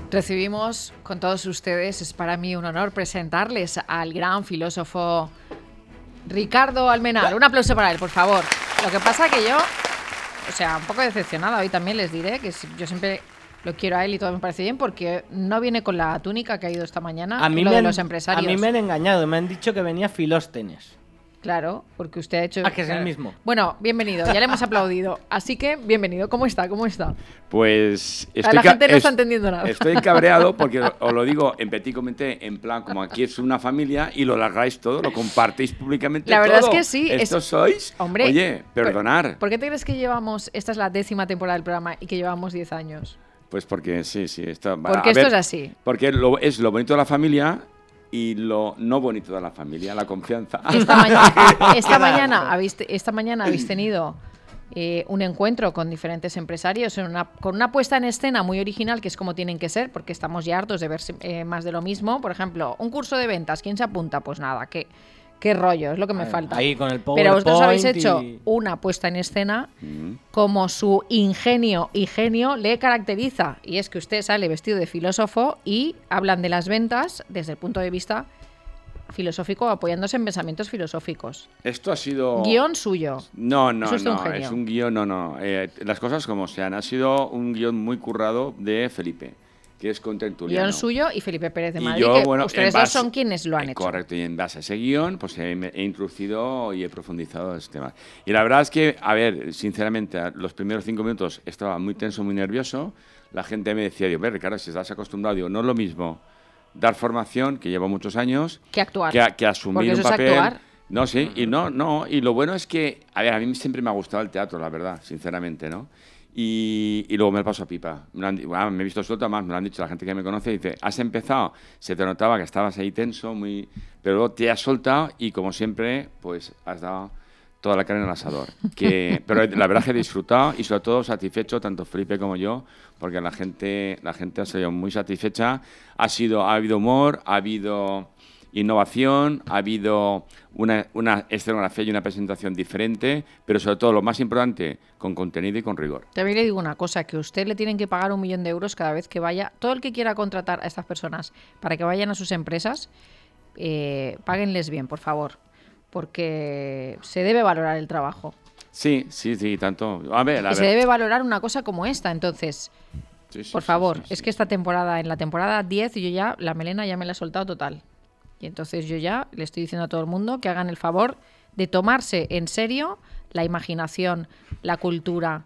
Recibimos con todos ustedes, es para mí un honor presentarles al gran filósofo Ricardo Almenara. Un aplauso para él, por favor. Lo que pasa que yo, un poco decepcionada, hoy también les diré que yo siempre lo quiero a él y todo me parece bien, porque no viene con la túnica que ha ido esta mañana, de los empresarios. A mí me han engañado, me han dicho que venía Filóstenes. Claro, porque usted ha hecho... que es el mismo. Bueno, bienvenido, ya le hemos aplaudido. Así que, bienvenido. ¿Cómo está? Pues... La gente no está entendiendo nada. Estoy cabreado porque os lo digo en petit comité, en plan, como aquí es una familia y lo largáis todo, lo compartís públicamente. La verdad todo. Es que sí. ¿Estos sois? Hombre, oye, perdonar. ¿Por qué te crees que llevamos... Esta es la 10ª temporada del programa y que llevamos 10 años? Pues porque sí. Porque esto es así. Porque es lo bonito de la familia... Y lo no bonito de la familia, la confianza. Esta mañana habéis tenido un encuentro con diferentes empresarios con una puesta en escena muy original, que es como tienen que ser, porque estamos ya hartos de ver más de lo mismo. Por ejemplo, un curso de ventas, ¿quién se apunta? Pues nada, qué rollo, es lo que me falta. Ahí con el PowerPoint. Pero vosotros habéis hecho una puesta en escena como su ingenio y genio le caracteriza. Y es que usted sale vestido de filósofo y hablan de las ventas desde el punto de vista filosófico, apoyándose en pensamientos filosóficos. Esto ha sido... Guión suyo. No, es un guión, no. Las cosas como sean. Ha sido un guión muy currado de Felipe, que es contertuliano. Guión suyo y Felipe Pérez de Madrid, ustedes dos son quienes lo han hecho. Correcto, y en base a ese guión pues he introducido y he profundizado en este tema. Y la verdad es que, a ver, sinceramente, los primeros 5 minutos estaba muy tenso, muy nervioso. La gente me decía, Ricardo, si estás acostumbrado, no es lo mismo dar formación, que llevo muchos años, que actuar. Que asumir un papel. Actuar. No, sí, y lo bueno es que, a ver, a mí siempre me ha gustado el teatro, la verdad, sinceramente, ¿no? Y luego me paso a pipa. Me he visto suelto, además me lo han dicho la gente que me conoce. Dice, has empezado, se te notaba que estabas ahí tenso, pero luego te has soltado y como siempre, pues has dado toda la carne en el asador. Pero la verdad es que he disfrutado y sobre todo satisfecho, tanto Felipe como yo, porque la gente ha salido muy satisfecha. Ha habido humor, ha habido innovación, ha habido una escenografía y una presentación diferente, pero sobre todo, lo más importante, con contenido y con rigor. También le digo una cosa, que a usted le tienen que pagar 1 millón de euros cada vez que vaya. Todo el que quiera contratar a estas personas para que vayan a sus empresas, páguenles bien, por favor, porque se debe valorar el trabajo. Sí, tanto. A ver, se debe valorar una cosa como esta, entonces... por favor, es que en la temporada 10, yo ya, la melena ya me la he soltado total. Y entonces yo ya le estoy diciendo a todo el mundo que hagan el favor de tomarse en serio la imaginación, la cultura,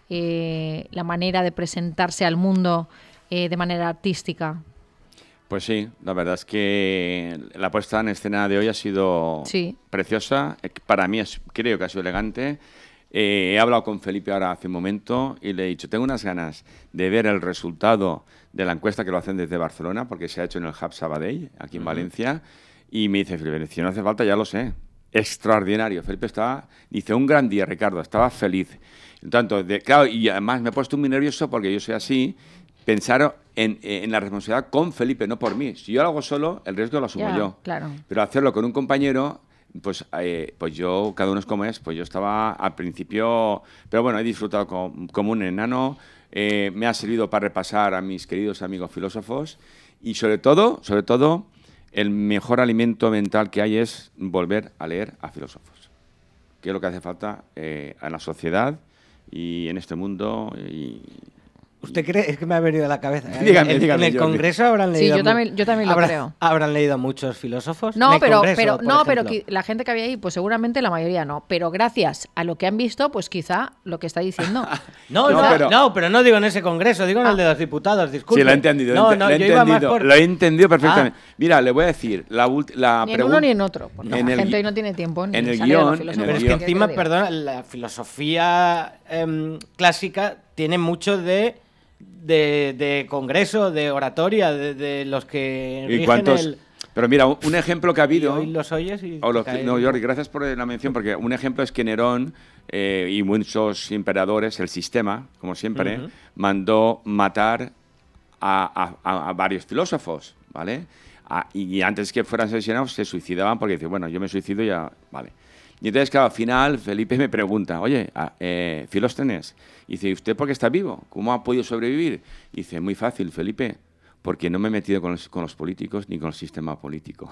la manera de presentarse al mundo de manera artística. Pues sí, la verdad es que la puesta en escena de hoy ha sido preciosa. Para mí creo que ha sido elegante. He hablado con Felipe ahora hace un momento y le he dicho, tengo unas ganas de ver el resultado de la encuesta, que lo hacen desde Barcelona, porque se ha hecho en el Hub Sabadell, aquí en Valencia, y me dice, Felipe, si no hace falta, ya lo sé. Extraordinario. Felipe dice, un gran día, Ricardo, estaba feliz. Claro, y además me he puesto muy nervioso porque yo soy así, pensar en la responsabilidad con Felipe, no por mí. Si yo lo hago solo, el riesgo lo asumo yo. Claro. Pero hacerlo con un compañero... Pues yo, cada uno es como es, pues yo estaba al principio, pero bueno, he disfrutado como un enano, me ha servido para repasar a mis queridos amigos filósofos y sobre todo, el mejor alimento mental que hay es volver a leer a filósofos, que es lo que hace falta a la sociedad y en este mundo. ¿Usted cree? Es que me ha venido a la cabeza. Dígame, en el Congreso habrán leído... Sí, yo también lo creo. ¿Habrán leído muchos filósofos? No, pero que la gente que había ahí, pues seguramente la mayoría no. Pero gracias a lo que han visto, pues quizá lo que está diciendo... pero no digo en ese Congreso, digo en el de los diputados, disculpe. Sí, lo he entendido. Lo he entendido perfectamente. Mira, le voy a decir... Ni en uno ni en otro, porque la gente hoy no tiene tiempo ni en el salir a los guión, filósofos. Pero es que encima, perdona, la filosofía clásica tiene mucho de congreso, de oratoria, de los que rigen Pero mira, un ejemplo que ha habido... Y hoy los oyes y... Jordi, gracias por la mención, porque un ejemplo es que Nerón y muchos emperadores, el sistema, como siempre, mandó matar a varios filósofos, ¿vale? Y antes que fueran asesinados se suicidaban porque dicen, bueno, yo me suicido ya, vale. Y entonces, claro, al final Felipe me pregunta, oye, Filóstenes, y dice, ¿y usted por qué está vivo? ¿Cómo ha podido sobrevivir? Y dice, muy fácil, Felipe, porque no me he metido con los políticos ni con el sistema político.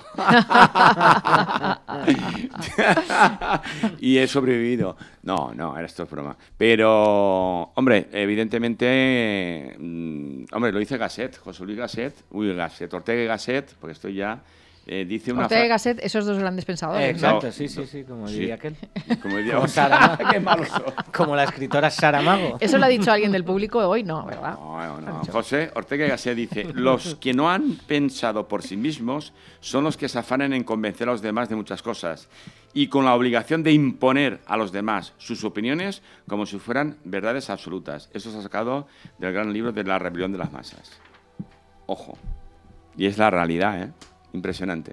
Y he sobrevivido. No, esto es broma. Pero, hombre, evidentemente, lo dice Gasset, José Luis Gasset, Ortega y Gasset, porque estoy ya... dice una Ortega y Gasset, esos dos grandes pensadores. Exacto, no, sí, como diría aquel. Como diría Sara. Qué malo soy. Como la escritora Saramago. Eso lo ha dicho alguien del público hoy, no, ¿verdad? No. José Ortega y Gasset dice: los que no han pensado por sí mismos son los que se afanan en convencer a los demás de muchas cosas y con la obligación de imponer a los demás sus opiniones como si fueran verdades absolutas. Eso se ha sacado del gran libro de La rebelión de las masas. Ojo. Y es la realidad, ¿eh? Impresionante.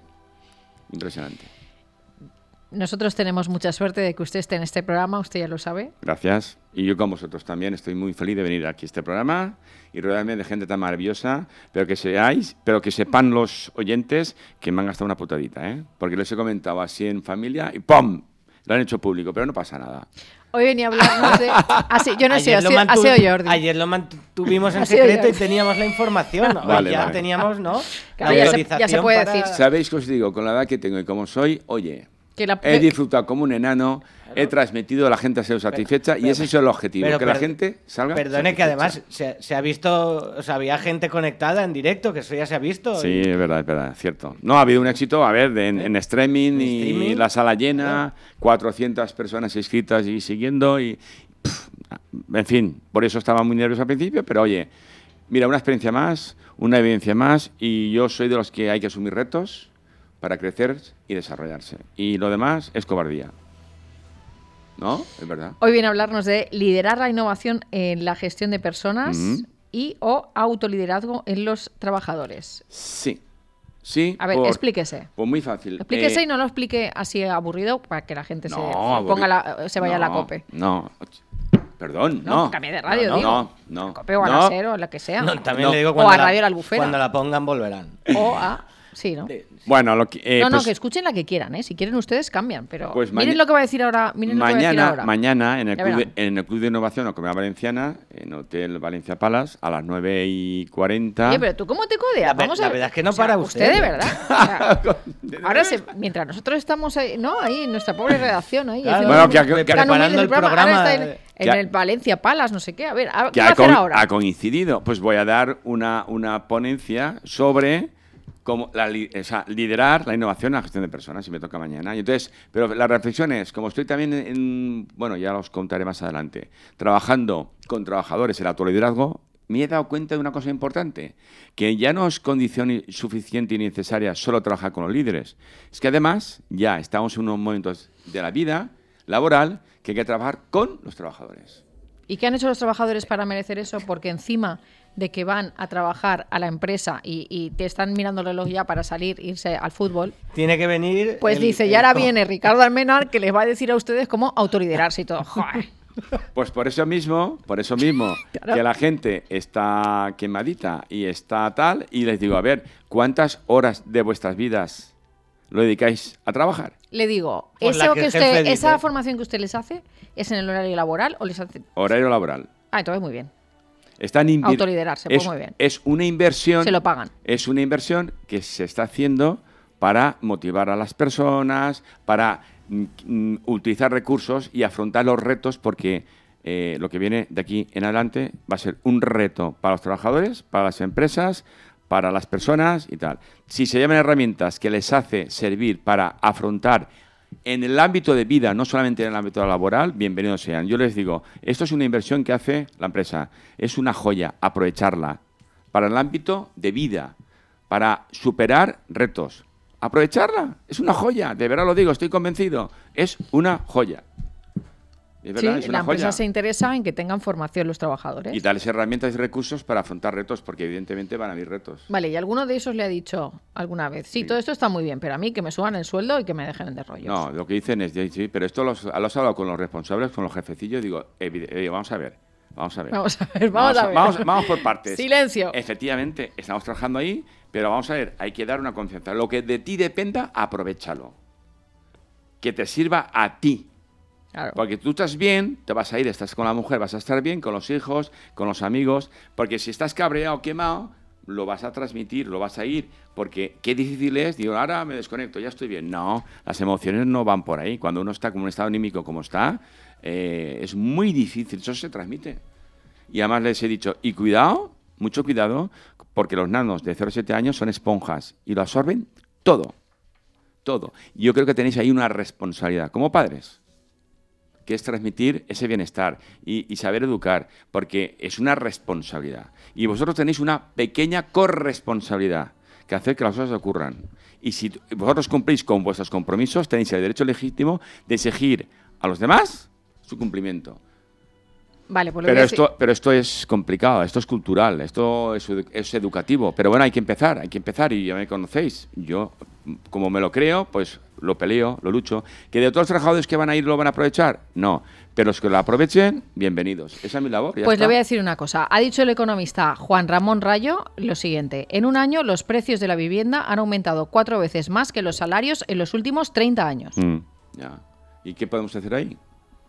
Nosotros tenemos mucha suerte de que usted esté en este programa, usted ya lo sabe. Gracias. Y yo con vosotros también estoy muy feliz de venir aquí a este programa y rodearme de gente tan maravillosa, pero que sepan los oyentes que me han gastado una putadita, ¿eh? Porque les he comentado así en familia y ¡pum! Lo han hecho público, pero no pasa nada. Hoy venía a hablarnos de... yo no sé, ha sido Jordi. Ayer lo mantuvimos en secreto y teníamos la información. Vale. Teníamos, ¿no? Claro, ya se puede decir. ¿Sabéis que os digo? Con la edad que tengo y como soy, he disfrutado como un enano, he transmitido a la gente a ser satisfecha y ese es el objetivo, que la gente salga Perdone, que además se ha visto, o sea, había gente conectada en directo, que eso ya se ha visto. Sí, es verdad, cierto. No, ha habido un éxito, en streaming y la sala llena, 400 personas inscritas y siguiendo en fin, por eso estaba muy nervioso al principio, pero oye, mira, una experiencia más, una evidencia más y yo soy de los que hay que asumir retos para crecer y desarrollarse. Y lo demás es cobardía. ¿No? Es verdad. Hoy viene a hablarnos de liderar la innovación en la gestión de personas o autoliderazgo en los trabajadores. Sí. A ver, explíquese. Pues muy fácil. Explíquese y no lo explique así aburrido para que la gente se vaya a la COPE. No. Perdón, no. Cambie de radio, digo. No. A COPE o a la SER o a la que sea. También le digo o a Radio La Albufera. Cuando la pongan volverán. O a... Sí, ¿no? Bueno, que escuchen la que quieran, ¿eh? Si quieren ustedes cambian, pero miren lo que va a decir ahora. Mañana en el Club de Innovación o Comunidad Valenciana, en Hotel Valencia Palace, a las 9:40. Oye, pero tú cómo te codeas. La verdad es que no para usted. De verdad. Ahora, mientras nosotros estamos ahí, ¿no? Ahí en nuestra pobre redacción, ahí. Claro, bueno, preparando el programa. En el Valencia Palace, no sé qué. A ver, ¿qué va a hacer ahora? Ha coincidido. Pues voy a dar una ponencia sobre... liderar la innovación en la gestión de personas, y me toca mañana. Y entonces, pero la reflexión es, como estoy también ya los contaré más adelante, trabajando con trabajadores el autoliderazgo, me he dado cuenta de una cosa importante, que ya no es condición suficiente y necesaria solo trabajar con los líderes, es que además ya estamos en unos momentos de la vida laboral que hay que trabajar con los trabajadores. ¿Y qué han hecho los trabajadores para merecer eso? Porque encima de que van a trabajar a la empresa y te están mirando el reloj ya para irse al fútbol. Tiene que venir... Pues y ahora viene Ricardo Almenar que les va a decir a ustedes cómo autoliderarse y todo. ¡Joder! Pues por eso mismo, claro, que la gente está quemadita y está tal, y les digo, a ver, ¿cuántas horas de vuestras vidas lo dedicáis a trabar? Le digo, esa formación que usted les hace, ¿es en el horario laboral o les hace...? Horario laboral. Entonces muy bien. Autoliderarse, pues muy bien. Es una inversión. Se lo pagan. Es una inversión que se está haciendo para motivar a las personas, para utilizar recursos y afrontar los retos, porque lo que viene de aquí en adelante va a ser un reto para los trabajadores, para las empresas, para las personas y tal. Si se llaman herramientas que les hace servir para afrontar en el ámbito de vida, no solamente en el ámbito laboral, bienvenidos sean. Yo les digo, esto es una inversión que hace la empresa. Es una joya, aprovecharla. Para el ámbito de vida, para superar retos. Aprovecharla, es una joya. De verdad lo digo, estoy convencido. Es una joya. Es verdad, sí, la empresa se interesa en que tengan formación los trabajadores. Y darles herramientas y recursos para afrontar retos, porque evidentemente van a haber retos. Vale, ¿y alguno de esos le ha dicho alguna vez? Sí, todo esto está muy bien, pero a mí que me suban el sueldo y que me dejen de rollos. No, lo que dicen es, sí, pero esto los he hablado con los responsables, con los jefecillos, digo, vamos a ver. Vamos por partes. Silencio. Efectivamente, estamos trabajando ahí, pero vamos a ver, hay que dar una confianza. Lo que de ti dependa, aprovéchalo. Que te sirva a ti. Claro. Porque tú estás bien, te vas a ir, estás con la mujer, vas a estar bien, con los hijos, con los amigos, porque si estás cabreado, quemado, lo vas a transmitir, lo vas a ir, porque qué difícil es, digo, ahora me desconecto, ya estoy bien. No, las emociones no van por ahí. Cuando uno está como en un estado anímico como está, es muy difícil, eso se transmite. Y además les he dicho, y cuidado, mucho cuidado, porque los nanos de 0 a 7 años son esponjas y lo absorben todo. Todo. Y yo creo que tenéis ahí una responsabilidad como padres, que es transmitir ese bienestar y saber educar, porque es una responsabilidad. Y vosotros tenéis una pequeña corresponsabilidad que hacer que las cosas ocurran. Y si vosotros cumplís con vuestros compromisos, tenéis el derecho legítimo de exigir a los demás su cumplimiento. Vale, pues pero esto es complicado, esto es cultural, esto es educativo. Pero bueno, hay que empezar y ya me conocéis. Yo, como me lo creo, pues lo peleo, lo lucho. ¿Que de todos los trabajadores que van a ir lo van a aprovechar? No. Pero los que lo aprovechen, bienvenidos. Esa es mi labor. Pues le voy a decir una cosa. Ha dicho el economista Juan Ramón Rayo lo siguiente. En un año los precios de la vivienda han aumentado 4 veces más que los salarios en los últimos 30 años. Ya. ¿Y qué podemos hacer ahí?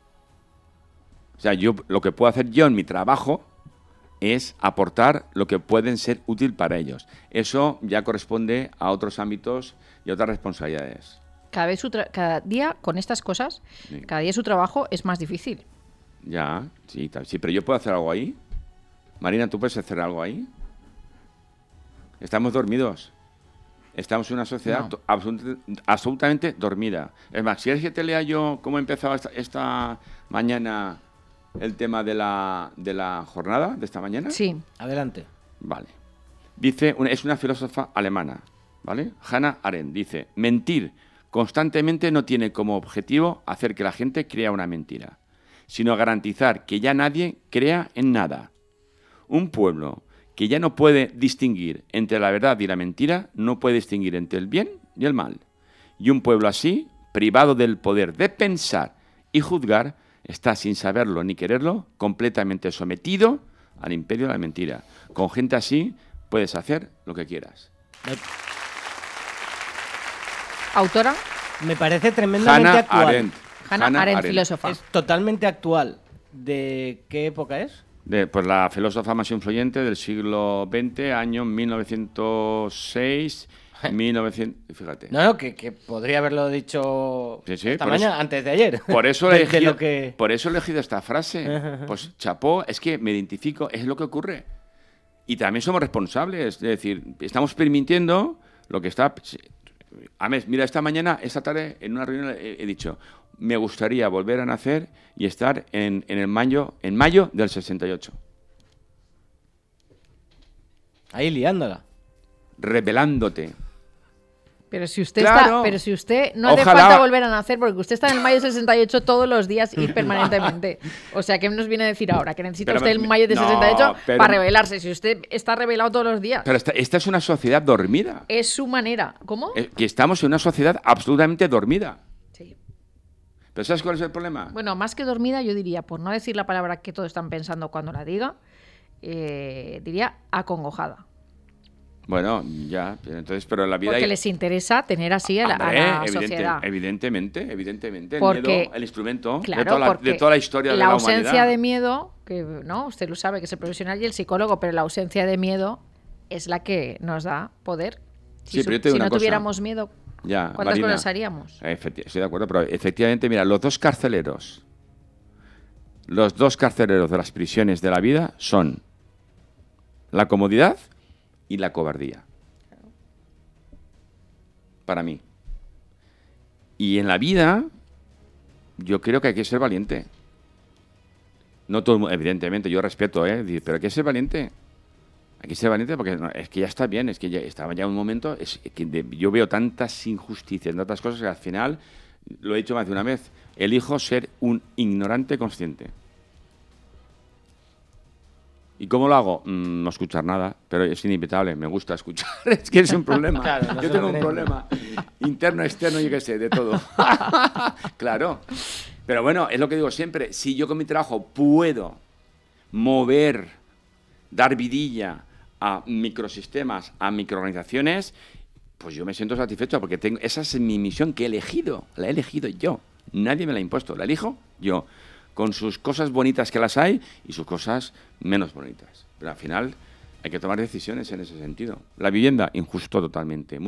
O sea, yo lo que puedo hacer yo en mi trabajo es aportar lo que pueden ser útil para ellos. Eso ya corresponde a otros ámbitos y otras responsabilidades. Cada día con estas cosas, sí. Cada día su trabajo es más difícil. Ya, sí, pero yo puedo hacer algo ahí. Marina, ¿tú puedes hacer algo ahí? Estamos dormidos. Estamos en una sociedad absolutamente dormida. Es más, si quieres que te lea yo cómo empezaba esta mañana el tema de la jornada de esta mañana. Sí. Adelante. Vale. Dice, es una filósofa alemana, ¿vale? Hannah Arendt dice, mentir constantemente no tiene como objetivo hacer que la gente crea una mentira, sino garantizar que ya nadie crea en nada. Un pueblo que ya no puede distinguir entre la verdad y la mentira, no puede distinguir entre el bien y el mal. Y un pueblo así, privado del poder de pensar y juzgar, está sin saberlo ni quererlo, completamente sometido al imperio de la mentira. Con gente así puedes hacer lo que quieras. ¿Autora? Me parece tremendamente actual. Hannah Arendt, filósofa. Es totalmente actual. ¿De qué época es? Pues la filósofa más influyente del siglo XX, año 1906... 1900, fíjate. No, que podría haberlo dicho esta mañana, antes de ayer. Por eso he elegido esta frase. Pues chapó, es que me identifico, es lo que ocurre. Y también somos responsables, es decir, estamos permitiendo lo que está... Mira, esta tarde, en una reunión he dicho, me gustaría volver a nacer y estar en mayo del 68. Ahí liándola. Revelándote. Pero si usted no hace falta volver a nacer, porque usted está en el mayo del 68 todos los días y permanentemente. O sea, ¿qué nos viene a decir ahora? Que necesita usted el mayo del 68 para rebelarse. Si usted está rebelado todos los días. Pero esta es una sociedad dormida. Es su manera. ¿Cómo? Que estamos en una sociedad absolutamente dormida. Sí. ¿Pero sabes cuál es el problema? Bueno, más que dormida, yo diría, por no decir la palabra que todos están pensando cuando la diga, diría acongojada. Bueno, ya, entonces, pero en la vida... Porque les interesa tener así a la sociedad. Evidentemente. Porque, el miedo, el instrumento de toda la historia de la humanidad. La ausencia de miedo, que no, usted lo sabe, que es el profesional y el psicólogo, pero la ausencia de miedo es la que nos da poder. Si no tuviéramos miedo, ¿cuántas Marina, cosas haríamos? Estoy de acuerdo, pero efectivamente, mira, los dos carceleros de las prisiones de la vida son la comodidad y la cobardía. Para mí. Y en la vida, yo creo que hay que ser valiente. No todo, evidentemente, yo respeto, pero hay que ser valiente. Hay que ser valiente porque es que ya está bien, es que ya estaba ya un momento, yo veo tantas injusticias, tantas cosas que al final, lo he dicho más de una vez, elijo ser un ignorante consciente. ¿Y cómo lo hago? No escuchar nada, pero es inevitable, me gusta escuchar, es que es un problema. Claro, yo tengo un problema interno, externo, yo qué sé, de todo. Claro, pero bueno, es lo que digo siempre, si yo con mi trabajo puedo mover, dar vidilla a microsistemas, a microorganizaciones, pues yo me siento satisfecho porque esa es mi misión que he elegido, la he elegido yo, nadie me la ha impuesto, la elijo yo. Con sus cosas bonitas que las hay y sus cosas menos bonitas. Pero al final hay que tomar decisiones en ese sentido. La vivienda, injusto totalmente.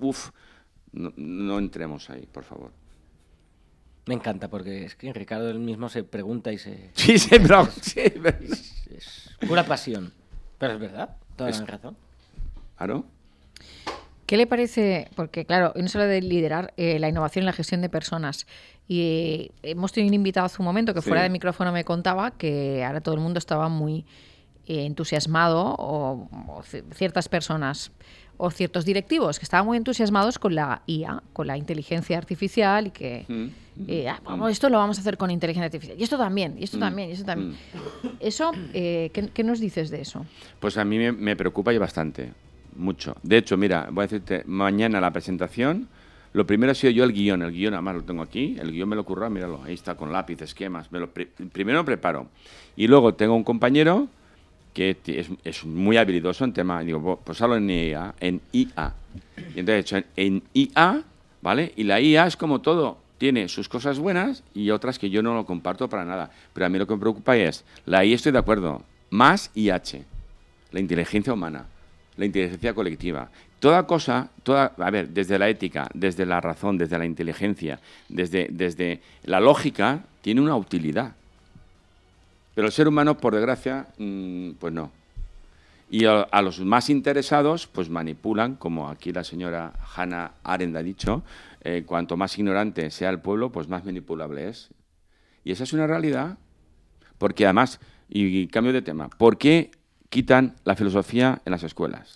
No entremos ahí, por favor. Me encanta, porque es que Ricardo él mismo se pregunta y se... Sí, pero... Sí, es pura pasión. Pero es verdad, toda la razón. ¿Claro? ¿Qué le parece? Porque, claro, no se habla de liderar la innovación y la gestión de personas. Y hemos tenido un invitado hace un momento que fuera de micrófono me contaba que ahora todo el mundo estaba muy entusiasmado, o ciertas personas o ciertos directivos que estaban muy entusiasmados con la IA, con la inteligencia artificial, y que esto lo vamos a hacer con inteligencia artificial. Y esto también, y esto también, y esto también. Eso, ¿qué nos dices de eso? Pues a mí me preocupa y bastante. Mucho. De hecho, mira, voy a decirte, mañana la presentación, lo primero ha sido yo el guión además lo tengo aquí, el guión me lo ocurrió, míralo, ahí está, con lápiz, esquemas, primero lo preparo. Y luego tengo un compañero que es muy habilidoso en tema, digo, pues hablo en IA. Y entonces he hecho en IA, ¿vale? Y la IA es como todo, tiene sus cosas buenas y otras que yo no lo comparto para nada. Pero a mí lo que me preocupa es, la IA estoy de acuerdo, más IH, la inteligencia humana. La inteligencia colectiva. A ver, desde la ética, desde la razón, desde la inteligencia, desde la lógica, tiene una utilidad. Pero el ser humano, por desgracia, pues no. Y a los más interesados, pues manipulan, como aquí la señora Hannah Arendt ha dicho, cuanto más ignorante sea el pueblo, pues más manipulable es. Y esa es una realidad. Porque además, y cambio de tema, ¿por qué quitan la filosofía en las escuelas?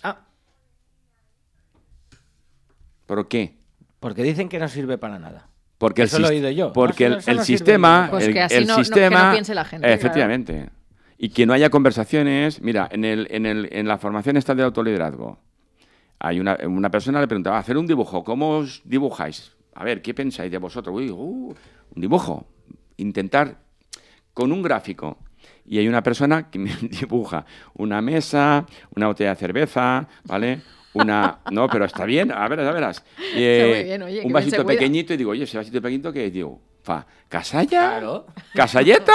¿Por qué? Porque dicen que no sirve para nada. Porque eso lo he oído yo. Porque el sistema... Pues que así el sistema, que no piense la gente. Efectivamente. Claro. Y que no haya conversaciones. Mira, en la formación esta de autoliderazgo, hay una persona le preguntaba, hacer un dibujo, ¿cómo os dibujáis? A ver, ¿qué pensáis de vosotros? Un dibujo. Intentar con un gráfico. Y hay una persona que me dibuja una mesa, una botella de cerveza, ¿vale? No, pero está bien, a verás. Bien, oye, un vasito pequeñito, y digo, oye, ese vasito pequeñito, ¿qué digo? ¿Casalla? Claro. ¿Casalleta?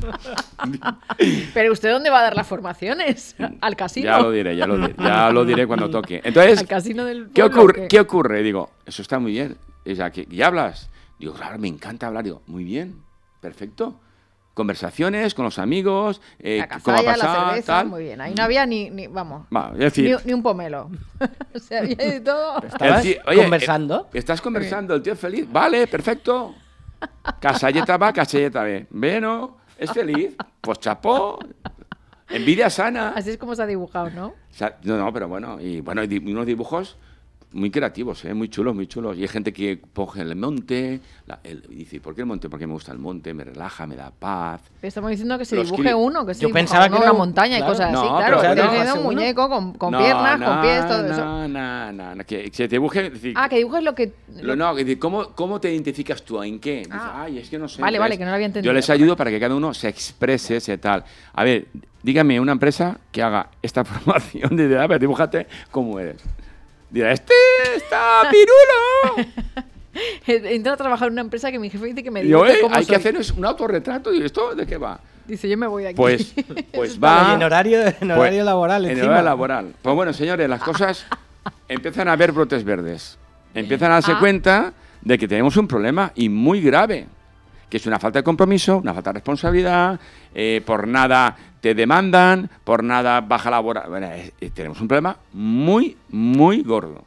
Pero ¿usted dónde va a dar las formaciones? ¿Al casino? Ya lo diré cuando toque. Entonces, ¿al casino del pueblo, ¿qué ocurre? Digo, eso está muy bien. ¿Y hablas? Digo, claro, me encanta hablar. Digo, muy bien, perfecto. Conversaciones con los amigos, la casalla, cómo ha pasado, la cerveza, tal. Muy bien. Ahí no había ni es decir, ni un pomelo. O sea, había de todo. ¿Estabas conversando? Estás conversando, el tío es feliz. Vale, perfecto. Casalleta va, casalleta ve. Bueno, es feliz. Pues chapó. Envidia sana. Así es como se ha dibujado, ¿no? No, pero bueno. Y unos dibujos muy creativos, muy chulos, muy chulos. Y hay gente que coge el monte, dice, ¿por qué el monte? Porque me gusta el monte, me relaja, me da paz. Estamos diciendo que se dibuje uno, que se Yo pensaba que una montaña, claro, y cosas así, claro. Pero tiene un muñeco con piernas, con pies, todo eso. No, que se dibuje... Decir, que dibujes lo que... ¿Cómo te identificas tú? ¿En qué? Dices, es que no sé. Vale, que no lo había entendido. Yo les ayudo para que cada uno se exprese, tal. A ver, dígame una empresa que haga esta formación de, a ver, dibújate cómo eres. Dirá, ¡este está pirulo! Entro a trabajar en una empresa que mi jefe dice que me diga cómo hay soy. que hacer un autorretrato. ¿Y esto de qué va? Dice, yo me voy de aquí. Pues va... En horario laboral, en horario laboral. Pues bueno, señores, las cosas empiezan a haber brotes verdes. Empiezan a darse cuenta de que tenemos un problema, y muy grave, que es una falta de compromiso, una falta de responsabilidad, por nada te demandan, por nada baja laboral. Bueno, tenemos un problema muy, muy gordo.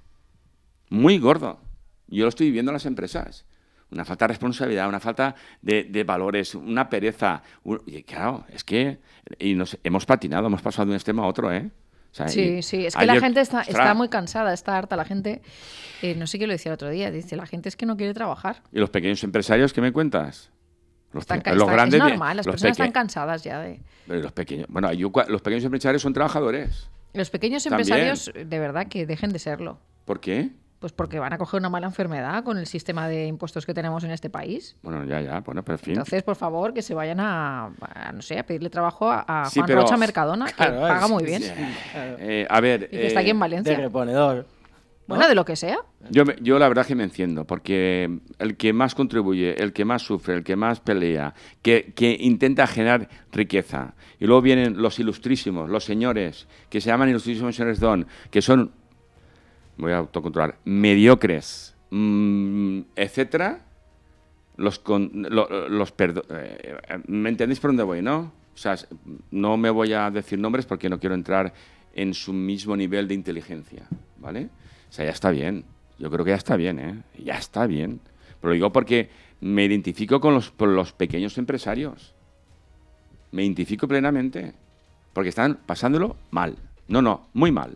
Muy gordo. Yo lo estoy viviendo en las empresas. Una falta de responsabilidad, una falta de valores, una pereza. Y claro, es que hemos patinado, hemos pasado de un extremo a otro, ¿eh? O sea, sí, es que la gente está muy cansada, está harta. La gente, no sé qué lo decía el otro día, dice, la gente es que no quiere trabajar. ¿Y los pequeños empresarios qué me cuentas? Los grandes, es normal, las personas están cansadas ya de... Pero los pequeños, los pequeños empresarios son trabajadores. Los pequeños empresarios, de verdad, que dejen de serlo. ¿Por qué? Pues porque van a coger una mala enfermedad con el sistema de impuestos que tenemos en este país. Bueno, bueno, pero en fin. Entonces, por favor, que se vayan a pedirle trabajo a Juan Rocha Mercadona, que paga muy bien. A ver... Y que está aquí en Valencia. De reponedor. ¿no? Bueno, de lo que sea. Yo la verdad que me enciendo, porque el que más contribuye, el que más sufre, el que más pelea, que intenta generar riqueza. Y luego vienen los ilustrísimos, los señores, que se llaman ilustrísimos señores Don, que son, voy a autocontrolar, mediocres, etcétera. ¿Me entendéis por dónde voy, no? O sea, no me voy a decir nombres porque no quiero entrar en su mismo nivel de inteligencia, ¿vale? O sea, ya está bien. Yo creo que ya está bien, ¿eh? Ya está bien. Pero lo digo porque me identifico con los pequeños empresarios. Me identifico plenamente. Porque están pasándolo mal. No, muy mal.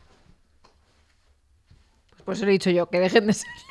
Pues lo he dicho yo, que dejen de serlo.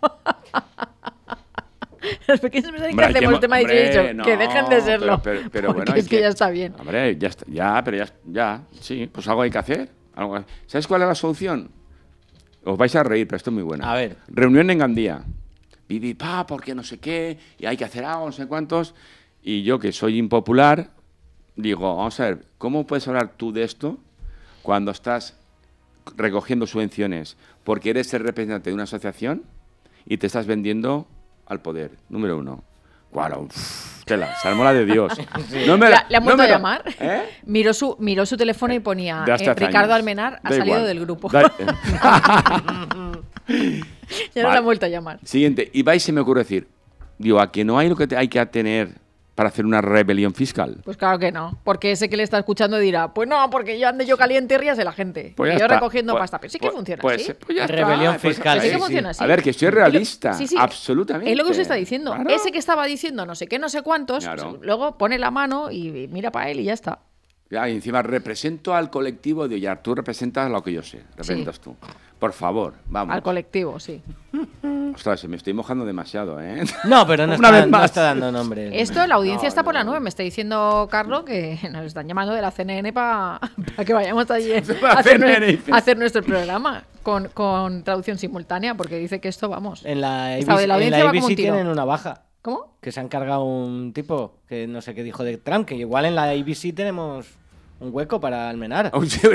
Los pequeños empresarios que hacemos el tema de que dejen de serlo. Pero bueno, es que ya está bien. Hombre, ya está, sí, pues algo hay que hacer. ¿Sabes cuál es la solución? Os vais a reír, pero esto es muy bueno. A ver. Reunión en Gandía. Porque no sé qué, y hay que hacer algo, no sé cuántos. Y yo, que soy impopular, digo, vamos a ver, ¿cómo puedes hablar tú de esto cuando estás recogiendo subvenciones porque eres el representante de una asociación y te estás vendiendo al poder? Número uno. Claro, tela, salmola de Dios. ¿Le han vuelto a llamar? Miró su teléfono y ponía Ricardo Almenar ha salido del grupo. Ya no le han vuelto a llamar. Siguiente. Y va y se me ocurre decir, digo, ¿a que no hay lo que hay que tener para hacer una rebelión fiscal? Pues claro que no, porque ese que le está escuchando dirá, pues no, porque yo ande yo caliente y ríase la gente. Pues y yo está. recogiendo pasta. Pero sí que funciona así. Pues ya rebelión está. fiscal. Sí que funciona así. A ver, que soy realista. Sí, absolutamente. Es lo que usted está diciendo. Claro. Ese que estaba diciendo no sé qué, no sé cuántos, claro. Luego pone la mano y mira para él y ya está. Ya, y encima represento al colectivo de Ollar. Tú representas lo que yo sé. Representas tú. Por favor, vamos. Al colectivo, sí. Ostras, me estoy mojando demasiado, ¿eh? No, pero no está dando nombres. Esto, la audiencia está por la nube. Me está diciendo Carlos que nos están llamando de la CNN para que vayamos allí a hacer nuestro programa con traducción simultánea, porque dice que esto, vamos. En la ABC tienen una baja. ¿Cómo? Que se ha encargado un tipo que no sé qué dijo de Trump, que igual en la ABC tenemos un hueco para Almenar.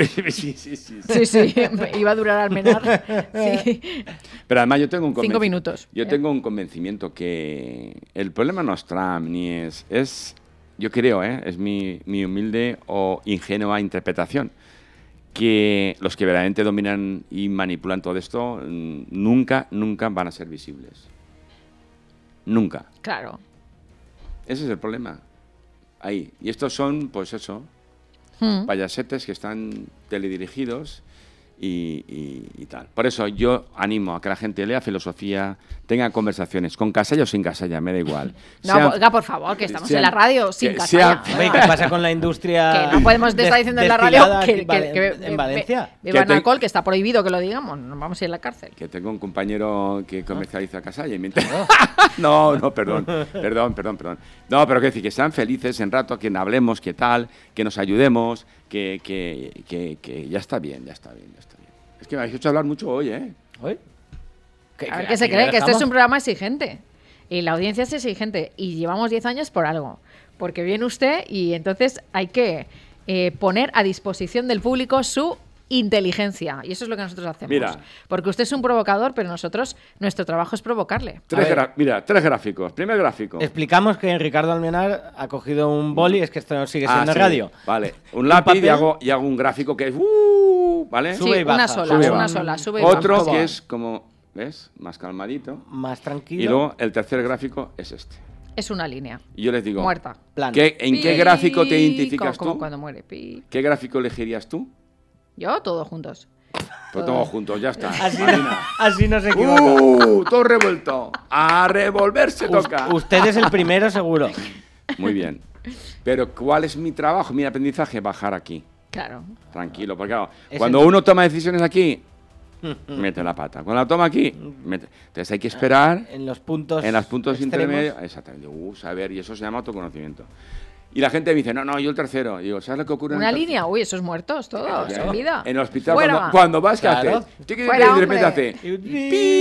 Sí. Iba a durar Almenar. Sí. Pero además yo tengo un 5 minutos. Yo tengo un convencimiento que el problema no es Trump, ni es yo creo, es mi humilde o ingenua interpretación, que los que verdaderamente dominan y manipulan todo esto nunca van a ser visibles. Nunca. Claro. Ese es el problema. Ahí. Y estos son, pues eso, payasetes que están teledirigidos y tal. Por eso yo animo a que la gente lea filosofía, tenga conversaciones, con Casalla o sin Casalla, me da igual. No, por favor, que estamos en la radio sin Casalla. ¿Qué pasa con la industria? Que no podemos estar diciendo en la radio en Valencia. Beban alcohol, que está prohibido que lo digamos, nos vamos a ir a la cárcel. Que tengo un compañero que comercializa Casalla y mientras... No, perdón. No, pero que decir, que sean felices en rato, que hablemos, que tal, que nos ayudemos, que ya está bien. Es que me habéis hecho hablar mucho hoy, ¿eh? ¿Hoy? A ver, ¿qué se cree? Que este es un programa exigente. Y la audiencia es exigente. Y llevamos 10 años por algo. Porque viene usted y entonces hay que poner a disposición del público su inteligencia. Y eso es lo que nosotros hacemos. Mira. Porque usted es un provocador, pero nosotros, nuestro trabajo es provocarle. Mira, 3 gráficos. Primer gráfico. Explicamos que Ricardo Almenar ha cogido un boli, es que esto no sigue siendo radio. Vale. Un lápiz y hago un gráfico que es... ¿vale? Sube y baja. Una sola. Sube y Otro baja. que es como... ¿Ves? Más calmadito. Más tranquilo. Y luego el tercer gráfico es este. Es una línea. Y yo les digo... Muerta. ¿En qué gráfico te identificas como tú? Cuando muere. ¿Qué gráfico elegirías tú? Yo, todos juntos. Pues todos juntos, ya está. Así no se equivoca. Todo revuelto. A revolverse toca. Usted es el primero, seguro. Muy bien. Pero ¿cuál es mi trabajo, mi aprendizaje? Bajar aquí. Claro. Tranquilo, porque claro, cuando uno toma decisiones aquí, mete la pata. Cuando la toma aquí, entonces hay que esperar en los puntos intermedios. Exactamente. Saber, y eso se llama autoconocimiento. Y la gente me dice, no, yo el tercero. Y digo, ¿sabes lo que ocurre? Una línea, esos muertos todos, en vida. En el hospital, cuando vas, ¿qué haces? Fuera, de repente hace...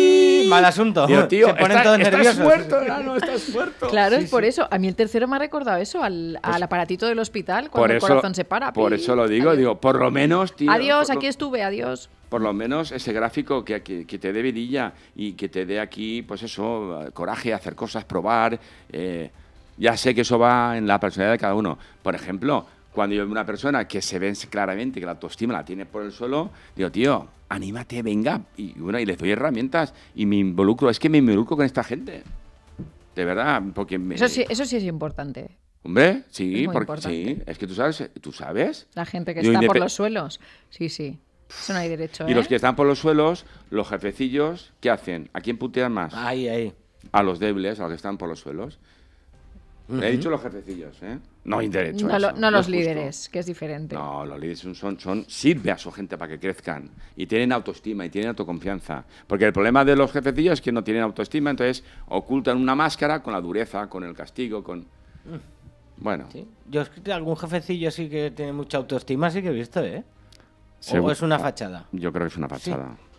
mal asunto. Digo, tío, se ponen todos nerviosos. Estás muerto, no, estás muerto. Claro, es por eso. A mí el tercero me ha recordado eso, al aparatito del hospital, cuando el corazón se para. Por eso lo digo, digo, por lo menos, tío. Adiós, aquí estuve, adiós. Por lo menos ese gráfico que te dé vidilla y que te dé aquí, pues eso, coraje, hacer cosas, probar. Ya sé que eso va en la personalidad de cada uno. Por ejemplo, cuando yo veo una persona que se ve claramente que la autoestima la tiene por el suelo, digo, tío, anímate, venga. Y bueno, y les doy herramientas y me involucro. Es que me involucro con esta gente. De verdad, porque... Eso sí es importante. Hombre, sí, porque sí. Es que tú sabes. La gente que está por los suelos. Sí. Eso no hay derecho, Y los que están por los suelos, los jefecillos, ¿qué hacen? ¿A quién putean más? Ahí. A los débiles, a los que están por los suelos. He dicho los jefecillos, ¿eh? No hay derecho a eso. No los líderes, que es diferente. No, los líderes sirve a su gente para que crezcan. Y tienen autoestima y tienen autoconfianza. Porque el problema de los jefecillos es que no tienen autoestima, entonces ocultan una máscara con la dureza, con el castigo, con... Bueno. ¿Sí? Yo es que algún jefecillo sí que tiene mucha autoestima, sí que he visto, ¿eh? ¿O es una fachada? Yo creo que es una fachada. Sí.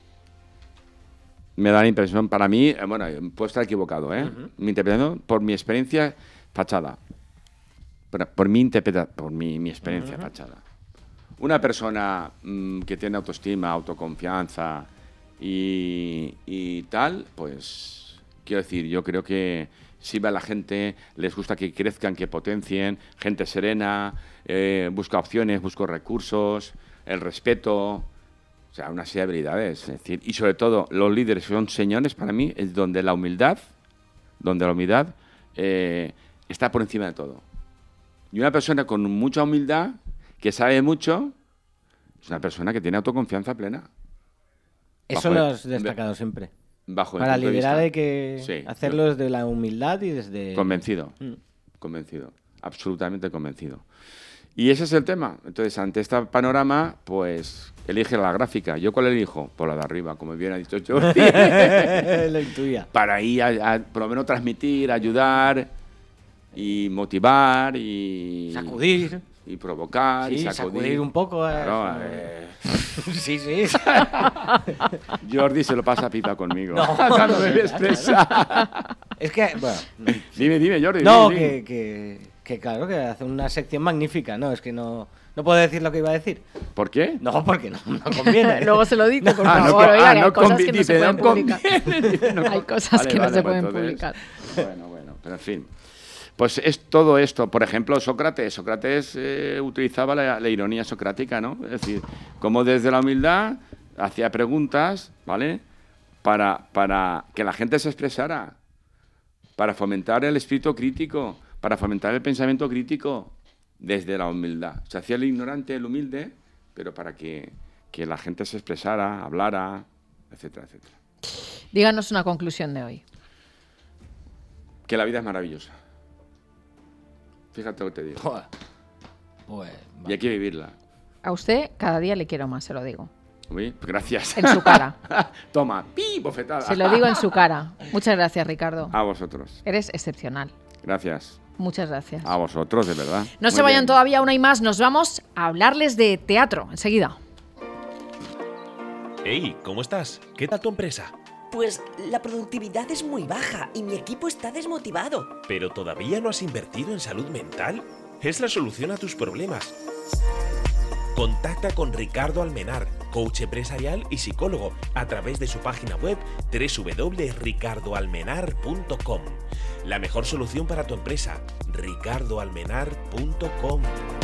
Me da la impresión, para mí, bueno, puedo estar equivocado, ¿eh? Mi interpretación, por mi experiencia, fachada. Por mi experiencia, fachada. Una persona que tiene autoestima, autoconfianza y tal, pues, quiero decir, yo creo que si va a la gente, les gusta que crezcan, que potencien, gente serena, busca opciones, busca recursos, el respeto... O sea, una serie de habilidades. Es decir, y sobre todo, los líderes son señores, para mí, es donde la humildad está por encima de todo. Y una persona con mucha humildad, que sabe mucho, es una persona que tiene autoconfianza plena. Eso lo has destacado siempre. Para liderar hay que hacerlo desde la humildad y desde... Convencido. Absolutamente convencido. Y ese es el tema. Entonces, ante este panorama, pues, elige la gráfica. ¿Yo cuál elijo? Por la de arriba, como bien ha dicho Jordi. Lo intuía. Para ahí, por lo menos, transmitir, ayudar y motivar y... Sacudir. Y provocar y sacudir un poco. Claro, Sí. Jordi se lo pasa pipa conmigo. No, cuando me expresa. Es que, bueno... Dime, Jordi. No, dime. Que claro, que hace una sección magnífica, ¿no? Es que no puedo decir lo que iba a decir. ¿Por qué? No, porque no conviene. Luego se lo dice, por favor. Hay cosas que no se pueden publicar. Hay cosas que no se pueden publicar. Bueno, pero en fin. Pues es todo esto. Por ejemplo, Sócrates utilizaba la ironía socrática, ¿no? Es decir, como desde la humildad hacía preguntas, ¿vale? Para que la gente se expresara, para fomentar el espíritu crítico, para fomentar el pensamiento crítico desde la humildad. Se hacía el ignorante, el humilde, pero para que la gente se expresara, hablara, etcétera, etcétera. Díganos una conclusión de hoy. Que la vida es maravillosa. Fíjate lo que te digo. Pues, y hay que vivirla. A usted cada día le quiero más, se lo digo. Uy, gracias. En su cara. Toma, bofetada. Se lo digo en su cara. Muchas gracias, Ricardo. A vosotros. Eres excepcional. Gracias. Muchas gracias. A vosotros, de verdad. No se vayan todavía, una y más. Nos vamos a hablarles de teatro enseguida. Hey, ¿cómo estás? ¿Qué tal tu empresa? Pues la productividad es muy baja y mi equipo está desmotivado. ¿Pero todavía no has invertido en salud mental? Es la solución a tus problemas. Contacta con Ricardo Almenar, coach empresarial y psicólogo, a través de su página web www.ricardoalmenar.com. La mejor solución para tu empresa, ricardoalmenar.com.